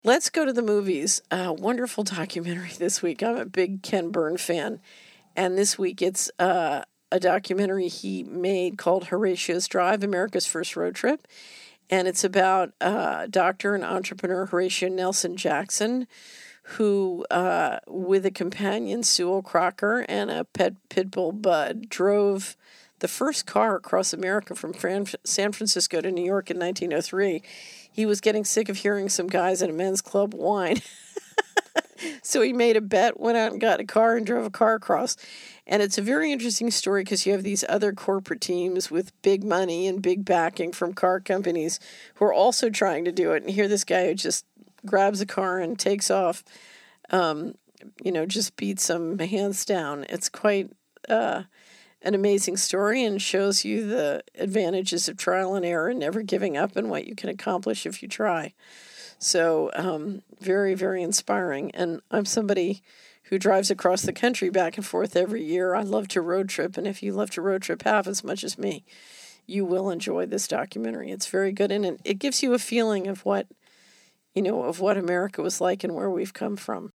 Let's go to the movies. Wonderful documentary this week. I'm a big Ken Burn fan. And this week it's a documentary he made called Horatio's Drive, America's First Road Trip. And it's about doctor and entrepreneur Horatio Nelson Jackson, who, with a companion, Sewell Crocker, and a pet pit bull, Bud, drove the first car across America from San Francisco to New York in 1903. He was getting sick of hearing some guys at a men's club whine. So he made a bet, went out and got a car and drove a car across. And it's a very interesting story because you have these other corporate teams with big money and big backing from car companies who are also trying to do it. And here this guy who just grabs a car and takes off, just beats them hands down. It's quite an amazing story and shows you the advantages of trial and error and never giving up and what you can accomplish if you try. So very, very inspiring. And I'm somebody who drives across the country back and forth every year. I love to road trip. And if you love to road trip half as much as me, you will enjoy this documentary. It's very good. And it gives you a feeling of what America was like and where we've come from.